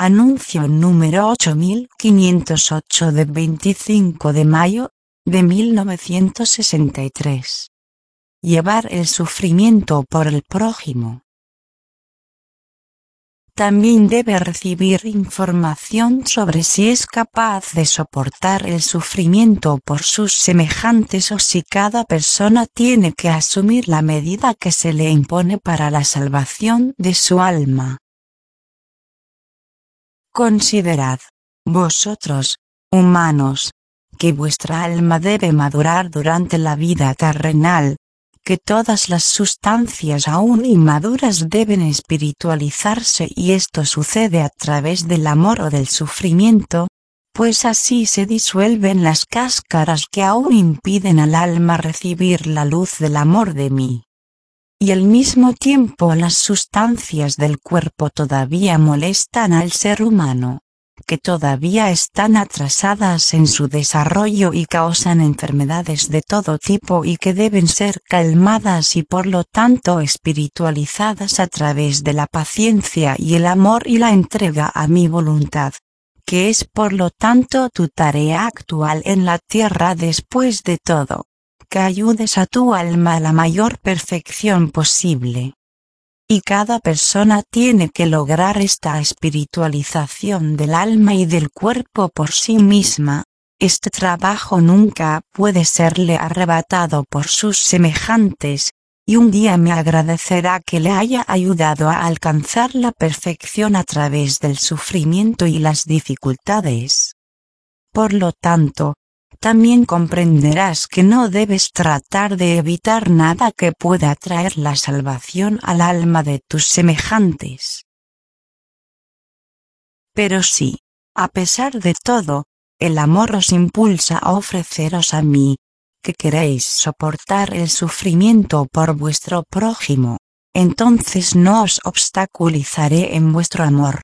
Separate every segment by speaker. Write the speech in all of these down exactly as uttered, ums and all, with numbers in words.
Speaker 1: Anuncio número ocho mil quinientos ocho de veinticinco de mayo de mil novecientos sesenta y tres. Llevar el sufrimiento por el prójimo. También debe recibir información sobre si es capaz de soportar el sufrimiento por sus semejantes o si cada persona tiene que asumir la medida que se le impone para la salvación de su alma. Considerad, vosotros, humanos, que vuestra alma debe madurar durante la vida terrenal, que todas las sustancias aún inmaduras deben espiritualizarse y esto sucede a través del amor o del sufrimiento, pues así se disuelven las cáscaras que aún impiden al alma recibir la luz del amor de mí. Y al mismo tiempo las sustancias del cuerpo todavía molestan al ser humano, que todavía están atrasadas en su desarrollo y causan enfermedades de todo tipo y que deben ser calmadas y por lo tanto espiritualizadas a través de la paciencia y el amor y la entrega a mi voluntad, que es por lo tanto tu tarea actual en la tierra después de todo, que ayudes a tu alma a la mayor perfección posible. Y cada persona tiene que lograr esta espiritualización del alma y del cuerpo por sí misma. Este trabajo nunca puede serle arrebatado por sus semejantes, y un día me agradecerá que le haya ayudado a alcanzar la perfección a través del sufrimiento y las dificultades. Por lo tanto, también comprenderás que no debes tratar de evitar nada que pueda traer la salvación al alma de tus semejantes. Pero si, a pesar de todo, el amor os impulsa a ofreceros a mí, que queréis soportar el sufrimiento por vuestro prójimo, entonces no os obstaculizaré en vuestro amor.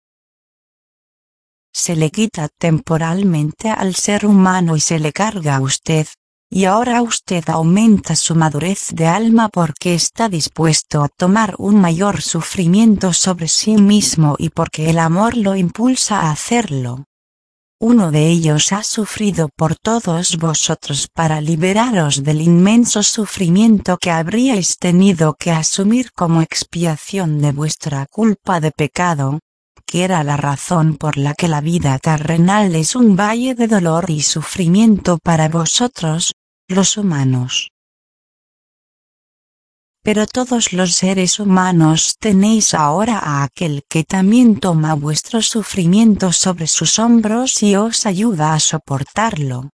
Speaker 1: Se le quita temporalmente al ser humano y se le carga a usted, y ahora usted aumenta su madurez de alma porque está dispuesto a tomar un mayor sufrimiento sobre sí mismo y porque el amor lo impulsa a hacerlo. Uno de ellos ha sufrido por todos vosotros para liberaros del inmenso sufrimiento que habríais tenido que asumir como expiación de vuestra culpa de pecado, que era la razón por la que la vida terrenal es un valle de dolor y sufrimiento para vosotros, los humanos. Pero todos los seres humanos tenéis ahora a aquel que también toma vuestro sufrimiento sobre sus hombros y os ayuda a soportarlo,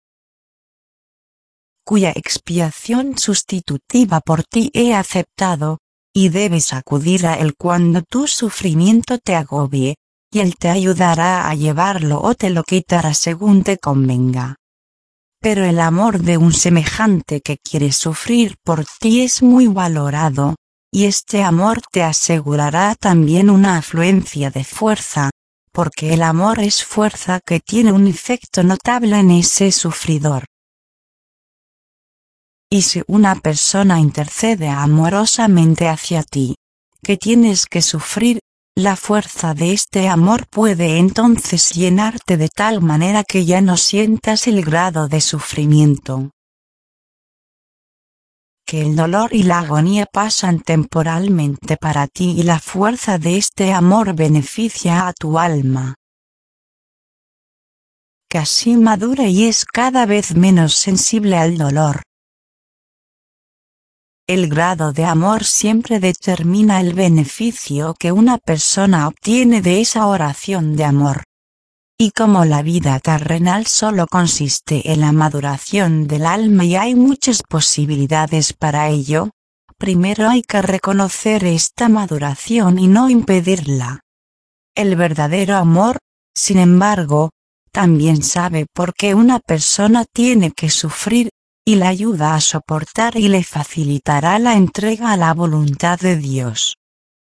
Speaker 1: cuya expiación sustitutiva por ti he aceptado, y debes acudir a él cuando tu sufrimiento te agobie, y él te ayudará a llevarlo o te lo quitará según te convenga. Pero el amor de un semejante que quiere sufrir por ti es muy valorado, y este amor te asegurará también una afluencia de fuerza, porque el amor es fuerza que tiene un efecto notable en ese sufridor. Y si una persona intercede amorosamente hacia ti, que tienes que sufrir, la fuerza de este amor puede entonces llenarte de tal manera que ya no sientas el grado de sufrimiento. Que el dolor y la agonía pasan temporalmente para ti y la fuerza de este amor beneficia a tu alma. Que así madura y es cada vez menos sensible al dolor. El grado de amor siempre determina el beneficio que una persona obtiene de esa oración de amor. Y como la vida terrenal solo consiste en la maduración del alma y hay muchas posibilidades para ello, primero hay que reconocer esta maduración y no impedirla. El verdadero amor, sin embargo, también sabe por qué una persona tiene que sufrir, y la ayuda a soportar y le facilitará la entrega a la voluntad de Dios.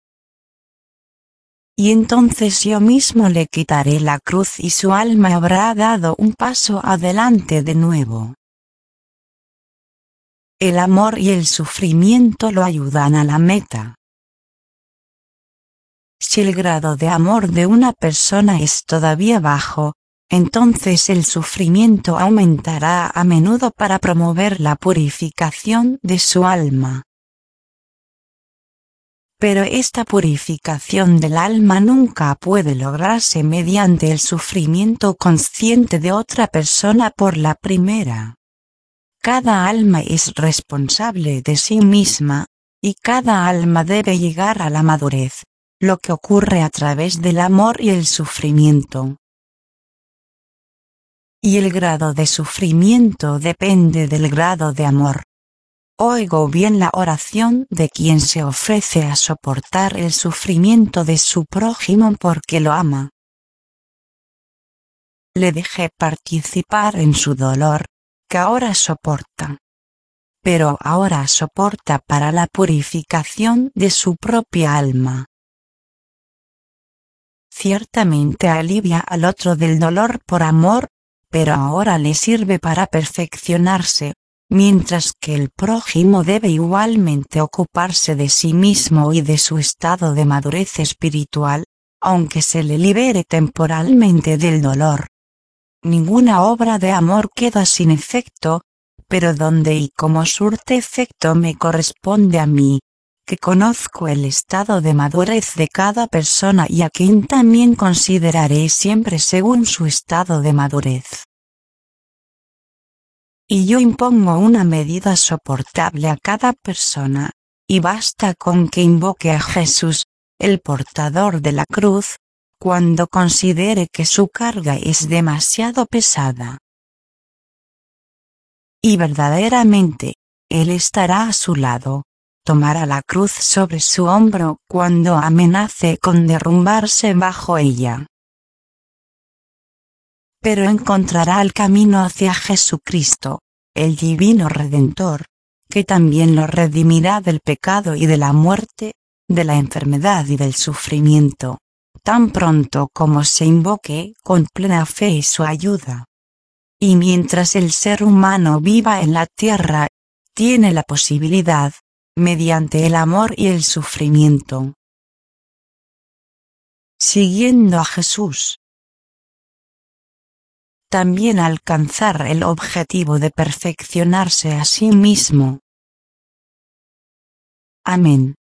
Speaker 1: Y entonces yo mismo le quitaré la cruz y su alma habrá dado un paso adelante de nuevo. El amor y el sufrimiento lo ayudan a la meta. Si el grado de amor de una persona es todavía bajo, entonces el sufrimiento aumentará a menudo para promover la purificación de su alma. Pero esta purificación del alma nunca puede lograrse mediante el sufrimiento consciente de otra persona por la primera. Cada alma es responsable de sí misma, y cada alma debe llegar a la madurez, lo que ocurre a través del amor y el sufrimiento. Y el grado de sufrimiento depende del grado de amor. Oigo bien la oración de quien se ofrece a soportar el sufrimiento de su prójimo porque lo ama. Le dejé participar en su dolor, que ahora soporta. Pero ahora soporta para la purificación de su propia alma. Ciertamente alivia al otro del dolor por amor, pero ahora le sirve para perfeccionarse, mientras que el prójimo debe igualmente ocuparse de sí mismo y de su estado de madurez espiritual, aunque se le libere temporalmente del dolor. Ninguna obra de amor queda sin efecto, pero donde y cómo surte efecto me corresponde a mí, que conozco el estado de madurez de cada persona y a quien también consideraré siempre según su estado de madurez. Y yo impongo una medida soportable a cada persona, y basta con que invoque a Jesús, el portador de la cruz, cuando considere que su carga es demasiado pesada. Y verdaderamente, Él estará a su lado, tomará la cruz sobre su hombro cuando amenace con derrumbarse bajo ella. Pero encontrará el camino hacia Jesucristo, el divino Redentor, que también lo redimirá del pecado y de la muerte, de la enfermedad y del sufrimiento, tan pronto como se invoque con plena fe su ayuda. Y mientras el ser humano viva en la tierra, tiene la posibilidad, mediante el amor y el sufrimiento, siguiendo a Jesús, también alcanzar el objetivo de perfeccionarse a sí mismo. Amén.